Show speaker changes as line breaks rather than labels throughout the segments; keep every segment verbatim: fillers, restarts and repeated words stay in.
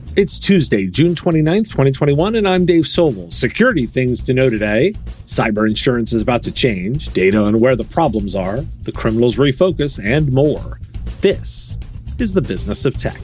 It's Tuesday, June twenty-ninth, twenty twenty-one, and I'm Dave Sobel. Security things to know today. Cyber insurance is about to change, data on where the problems are, the criminals refocus, and more. This is the Business of Tech.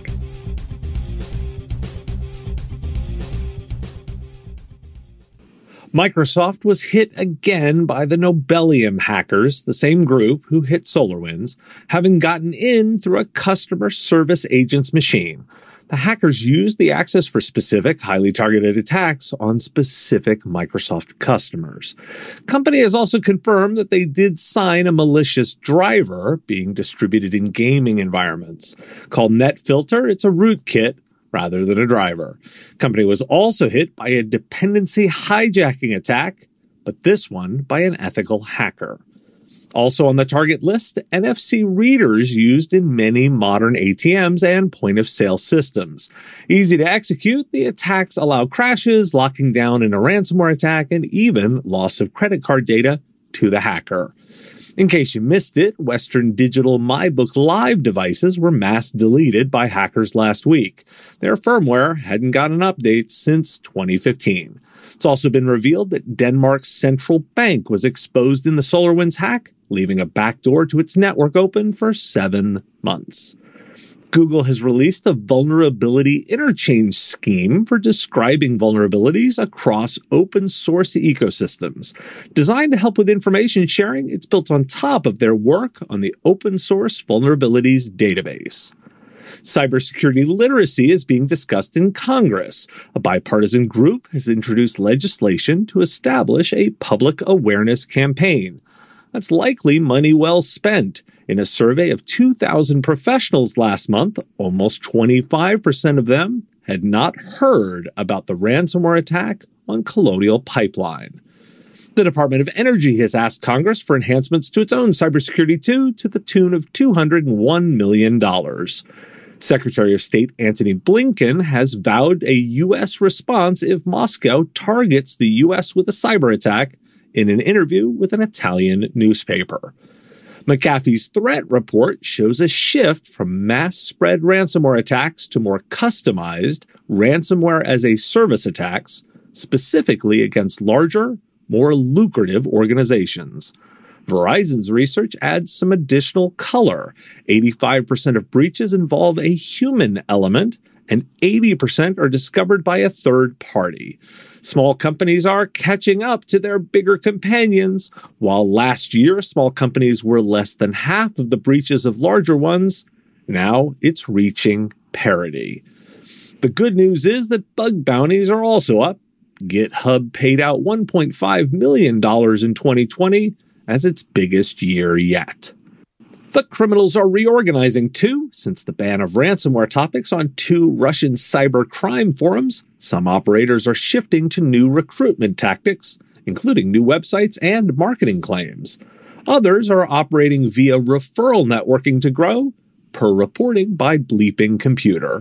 Microsoft was hit again by the Nobelium hackers, the same group who hit SolarWinds, having gotten in through a customer service agent's machine. The hackers used the access for specific, highly targeted attacks on specific Microsoft customers. Company has also confirmed that they did sign a malicious driver being distributed in gaming environments. Called NetFilter, it's a rootkit rather than a driver. Company was also hit by a dependency hijacking attack, but this one by an ethical hacker. Also on the target list, N F C readers used in many modern A T Ms and point-of-sale systems. Easy to execute, the attacks allow crashes, locking down in a ransomware attack, and even loss of credit card data to the hacker. In case you missed it, Western Digital MyBook Live devices were mass deleted by hackers last week. Their firmware hadn't gotten an update since twenty fifteen. It's also been revealed that Denmark's central bank was exposed in the SolarWinds hack, leaving a backdoor to its network open for seven months. Google has released a vulnerability interchange scheme for describing vulnerabilities across open source ecosystems. Designed to help with information sharing, it's built on top of their work on the Open Source Vulnerabilities Database. Cybersecurity literacy is being discussed in Congress. A bipartisan group has introduced legislation to establish a public awareness campaign. That's likely money well spent. In a survey of two thousand professionals last month, almost twenty-five percent of them had not heard about the ransomware attack on Colonial Pipeline. The Department of Energy has asked Congress for enhancements to its own cybersecurity too, to the tune of two hundred one million dollars. Secretary of State Antony Blinken has vowed a U S response if Moscow targets the U S with a cyber attack in an interview with an Italian newspaper. McAfee's threat report shows a shift from mass-spread ransomware attacks to more customized ransomware-as-a-service attacks, specifically against larger, more lucrative organizations. Verizon's research adds some additional color. eighty-five percent of breaches involve a human element, and eighty percent are discovered by a third party. Small companies are catching up to their bigger companions. While last year small companies were less than half of the breaches of larger ones, now it's reaching parity. The good news is that bug bounties are also up. GitHub paid out one point five million dollars in twenty twenty as its biggest year yet. The criminals are reorganizing too, since the ban of ransomware topics on two Russian cyber crime forums. Some operators are shifting to new recruitment tactics, including new websites and marketing claims. Others are operating via referral networking to grow, per reporting by Bleeping Computer.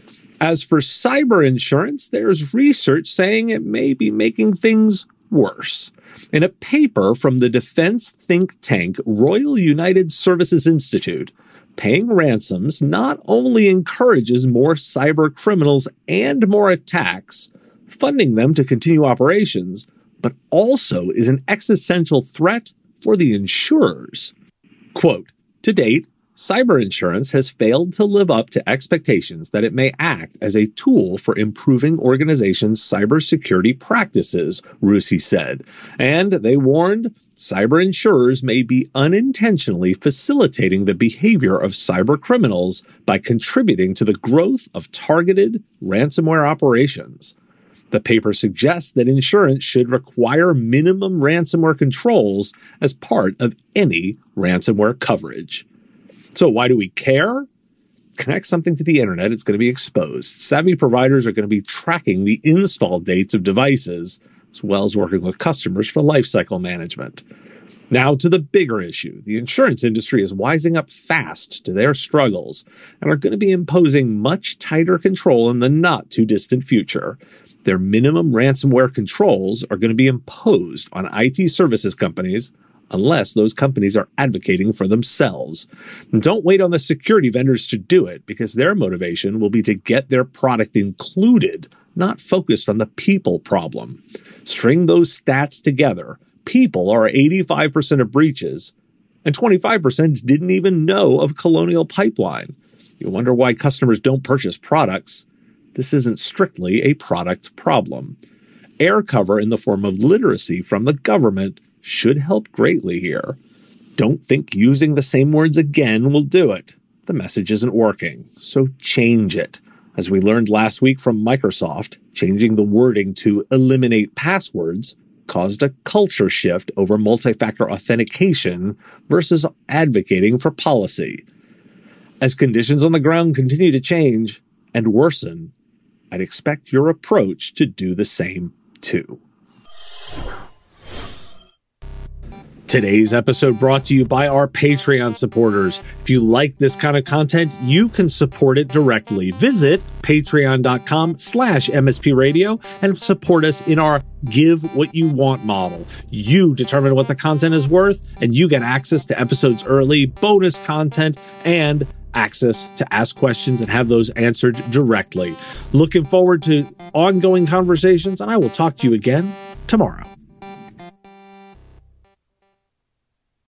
As for cyber insurance, there's research saying it may be making things worse. In a paper from the defense think tank Royal United Services Institute, paying ransoms not only encourages more cyber criminals and more attacks, funding them to continue operations, but also is an existential threat for the insurers. Quote, to date, cyber insurance has failed to live up to expectations that it may act as a tool for improving organizations' cybersecurity practices, Rusi said. And they warned cyber insurers may be unintentionally facilitating the behavior of cyber criminals by contributing to the growth of targeted ransomware operations. The paper suggests that insurance should require minimum ransomware controls as part of any ransomware coverage. So why do we care? Connect something to the internet, it's going to be exposed. Savvy providers are going to be tracking the install dates of devices, as well as working with customers for lifecycle management. Now to the bigger issue. The insurance industry is wising up fast to their struggles and are going to be imposing much tighter control in the not-too-distant future. Their minimum ransomware controls are going to be imposed on I T services companies unless those companies are advocating for themselves. And don't wait on the security vendors to do it, because their motivation will be to get their product included, not focused on the people problem. String those stats together. People are eighty-five percent of breaches, and twenty-five percent didn't even know of Colonial Pipeline. You wonder why customers don't purchase products. This isn't strictly a product problem. Air cover in the form of literacy from the government should help greatly here. Don't think using the same words again will do it. The message isn't working, so change it. As we learned last week from Microsoft, changing the wording to eliminate passwords caused a culture shift over multi-factor authentication versus advocating for policy. As conditions on the ground continue to change and worsen, I'd expect your approach to do the same too. Today's episode brought to you by our Patreon supporters. If you like this kind of content, you can support it directly. Visit patreon.com slash MSP radio and support us in our Give What You Want model. You determine what the content is worth, and you get access to episodes early, bonus content, and access to ask questions and have those answered directly. Looking forward to ongoing conversations, and I will talk to you again tomorrow.